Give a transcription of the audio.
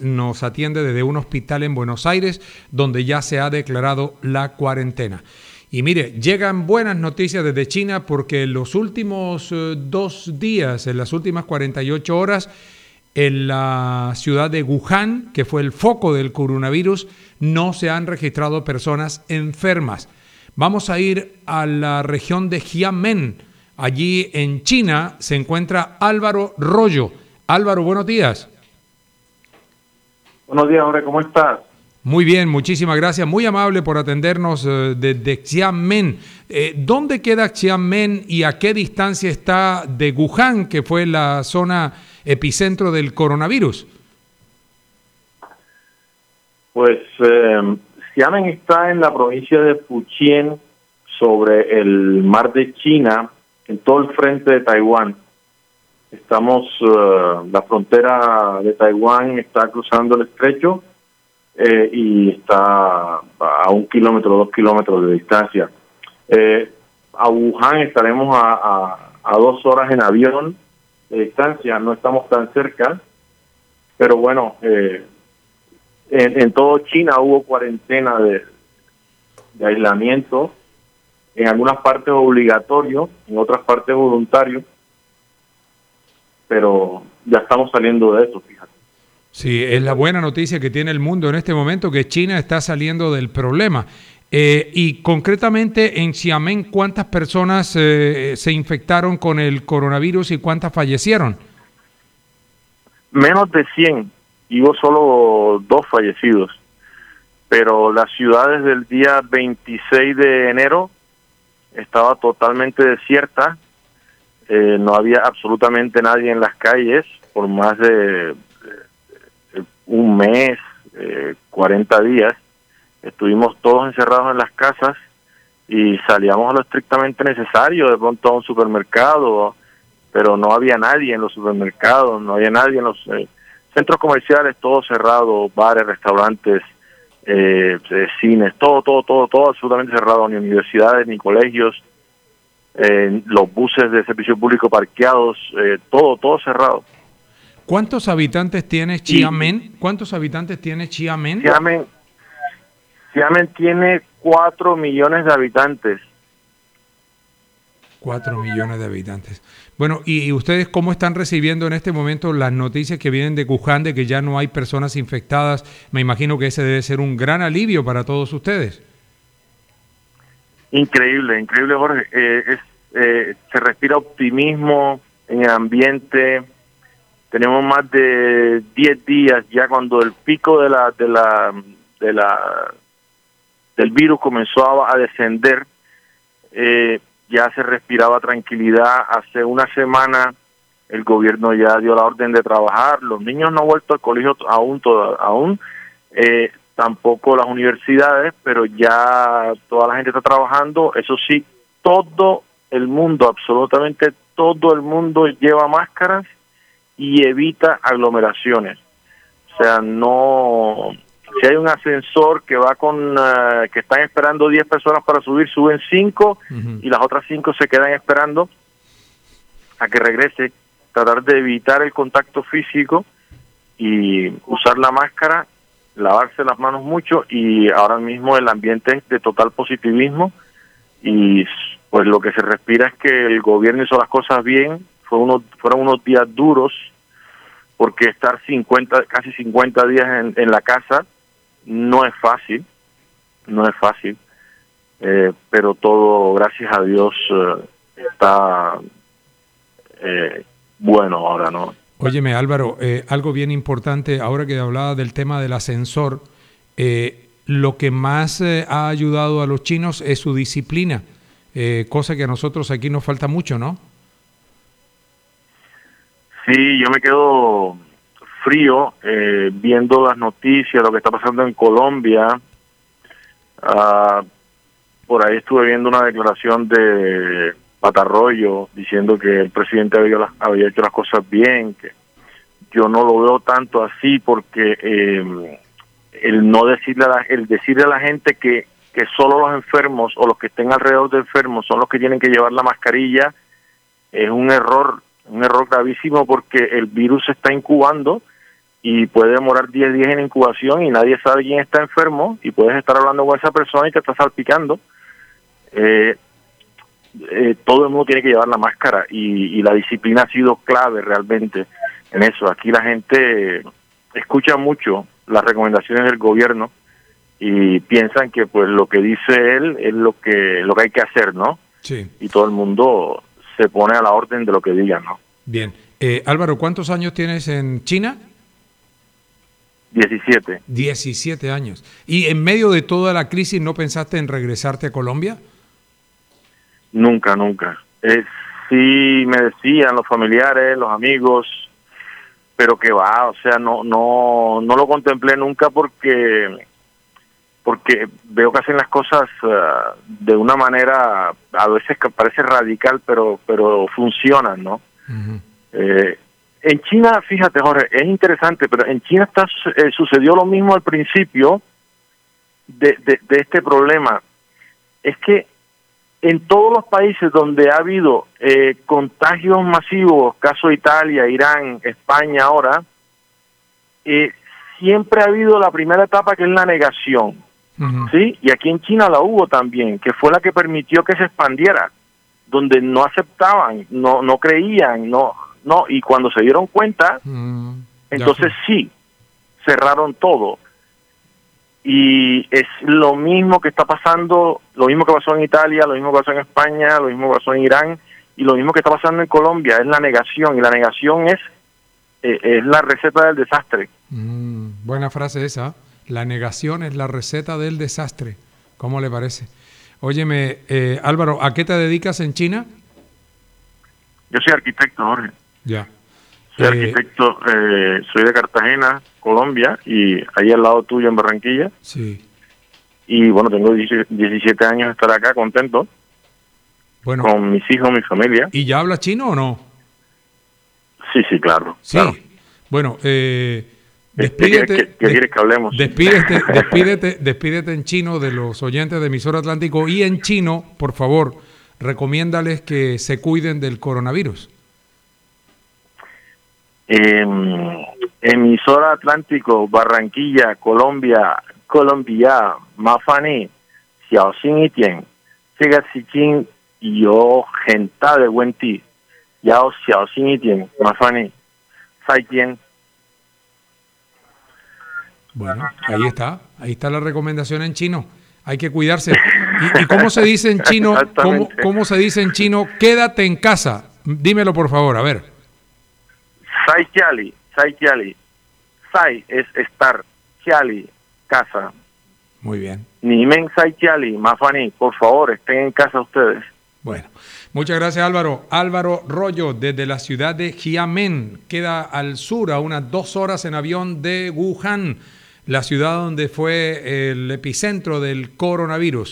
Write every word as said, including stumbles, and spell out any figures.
nos atiende desde un hospital en Buenos Aires, donde ya se ha declarado la cuarentena. Y mire, llegan buenas noticias desde China porque en los últimos eh, dos días, en las últimas cuarenta y ocho horas, en la ciudad de Wuhan, que fue el foco del coronavirus, no se han registrado personas enfermas. Vamos a ir a la región de Xiamen. Allí en China se encuentra Álvaro Rollo. Álvaro, buenos días. Buenos días, Jorge, ¿cómo estás? Muy bien, muchísimas gracias. Muy amable por atendernos eh, desde Xiamen. Eh, ¿Dónde queda Xiamen y a qué distancia está de Wuhan, que fue la zona epicentro del coronavirus? Pues eh, Xiamen está en la provincia de Fujian, sobre el mar de China, en todo el frente de Taiwán. Estamos, uh, la frontera de Taiwán está cruzando el estrecho eh, y está a un kilómetro, dos kilómetros de distancia. Eh, a Wuhan estaremos a, a, a dos horas en avión de distancia, no estamos tan cerca, pero bueno, eh, en, en todo China hubo cuarentena de, de aislamiento, en algunas partes obligatorio, en otras partes voluntario, pero ya estamos saliendo de eso, fíjate. Sí, es la buena noticia que tiene el mundo en este momento, que China está saliendo del problema. Eh, y concretamente en Xiamen, ¿cuántas personas eh, se infectaron con el coronavirus y cuántas fallecieron? Menos de cien, y hubo solo dos fallecidos, pero la ciudad desde el día veintiséis de enero estaba totalmente desierta. Eh, no había absolutamente nadie en las calles por más de eh, un mes, eh, cuarenta días. Estuvimos todos encerrados en las casas y salíamos a lo estrictamente necesario, de pronto a un supermercado, pero no había nadie en los supermercados, no había nadie en los eh, centros comerciales, todo cerrado, bares, restaurantes, eh, eh, cines, todo, todo, todo, todo absolutamente cerrado, ni universidades, ni colegios. Eh, los buses de servicio público parqueados, eh, todo, todo cerrado. ¿Cuántos habitantes tiene Xiamen? ¿Cuántos habitantes tiene Xiamen? Xiamen, Xiamen tiene cuatro millones de habitantes. Cuatro millones de habitantes. Bueno, ¿y, ¿y ustedes cómo están recibiendo en este momento las noticias que vienen de Wuhan de que ya no hay personas infectadas? Me imagino que ese debe ser un gran alivio para todos ustedes. Increíble, increíble, Jorge. Eh, es, eh, se respira optimismo en el ambiente. Tenemos más de diez días ya cuando el pico de la de la de la del virus comenzó a, a descender. Eh, ya se respiraba tranquilidad. Hace una semana el gobierno ya dio la orden de trabajar. Los niños no han vuelto al colegio aún, toda, aún. Eh, tampoco las universidades, pero ya toda la gente está trabajando. Eso sí, todo el mundo, absolutamente todo el mundo lleva máscaras y evita aglomeraciones. O sea, no, si hay un ascensor que va con, uh, que están esperando diez personas para subir, suben cinco uh-huh. y las otras cinco se quedan esperando a que regrese. Tratar de evitar el contacto físico y usar la máscara, lavarse las manos mucho, y ahora mismo el ambiente es de total positivismo y pues lo que se respira es que el gobierno hizo las cosas bien. Fue unos, fueron unos días duros porque estar cincuenta, casi cincuenta días en, en la casa no es fácil, no es fácil, eh, pero todo, gracias a Dios, eh, está eh, bueno ahora, ¿no? Óyeme, Álvaro, eh, algo bien importante, ahora que hablaba del tema del ascensor, eh, lo que más eh, ha ayudado a los chinos es su disciplina, eh, cosa que a nosotros aquí nos falta mucho, ¿no? Sí, yo me quedo frío eh, viendo las noticias, lo que está pasando en Colombia. Uh, por ahí estuve viendo una declaración de Patarroyo diciendo que el presidente había, había hecho las cosas bien, que yo no lo veo tanto así porque eh, el no decirle a la, el decirle a la gente que, que solo los enfermos o los que estén alrededor de enfermos son los que tienen que llevar la mascarilla es un error, un error gravísimo porque el virus se está incubando y puede demorar diez días en incubación y nadie sabe quién está enfermo y puedes estar hablando con esa persona y te está salpicando. Eh, eh, todo el mundo tiene que llevar la máscara y, y la disciplina ha sido clave realmente en eso. Aquí la gente escucha mucho las recomendaciones del gobierno y piensan que pues lo que dice él es lo que lo que hay que hacer, ¿no? Sí. Y todo el mundo se pone a la orden de lo que digan, ¿no? Bien. Eh, Álvaro, ¿cuántos años tienes en China? diecisiete. diecisiete años. ¿Y en medio de toda la crisis no pensaste en regresarte a Colombia? Nunca, nunca. Eh, sí me decían los familiares, los amigos, pero que va, o sea, no no no lo contemplé nunca porque porque veo que hacen las cosas uh, de una manera a veces que parece radical, pero pero funcionan, ¿no? Uh-huh. Eh, en China, fíjate, Jorge, es interesante, pero en China está eh, sucedió lo mismo al principio de, de, de este problema. Es que en todos los países donde ha habido eh, contagios masivos, caso Italia, Irán, España ahora, eh, siempre ha habido la primera etapa que es la negación, uh-huh. ¿sí? Y aquí en China la hubo también, que fue la que permitió que se expandiera, donde no aceptaban, no no creían, no no y cuando se dieron cuenta, uh-huh. entonces sí, cerraron todo. Y es lo mismo que está pasando, lo mismo que pasó en Italia, lo mismo que pasó en España, lo mismo que pasó en Irán, y lo mismo que está pasando en Colombia, es la negación, y la negación es eh, es la receta del desastre. Mm, buena frase esa, la negación es la receta del desastre. ¿Cómo le parece? Óyeme, eh, Álvaro, ¿a qué te dedicas en China? Yo soy arquitecto, Jorge. Ya. Soy eh, arquitecto, eh, soy de Cartagena, Colombia, y ahí al lado tuyo en Barranquilla. Sí. Y bueno, tengo diecisiete años de estar acá, contento. Bueno. Con mis hijos, mi familia. ¿Y ya hablas chino o no? Sí, sí, claro. Sí. Claro. Bueno, eh, despídete. ¿Qué, qué, qué quieres que hablemos? Despídete, despídete, despídete en chino de los oyentes de Emisora Atlántico y en chino, por favor, recomiéndales que se cuiden del coronavirus. Eh, emisora Atlántico, Barranquilla, Colombia, Colombia, Mafani, Xiaoxin y Tien, Siga Sichin y yo, Genta de Wenti, Yao Xiaoxin y Tien, Mafani, Sai Tien. Bueno, ahí está, ahí está la recomendación en chino. Hay que cuidarse. ¿Y, y cómo se dice en chino? ¿Cómo, cómo se dice en chino? Quédate en casa. Dímelo por favor, a ver. Sai Chiali, Sai Chiali. Sai es estar, Chiali, casa. Muy bien. Nimen Sai Chiali, Mafani, por favor, estén en casa ustedes. Bueno, muchas gracias Álvaro. Álvaro Rollo, desde la ciudad de Xiamen, queda al sur, a unas dos horas en avión de Wuhan, la ciudad donde fue el epicentro del coronavirus.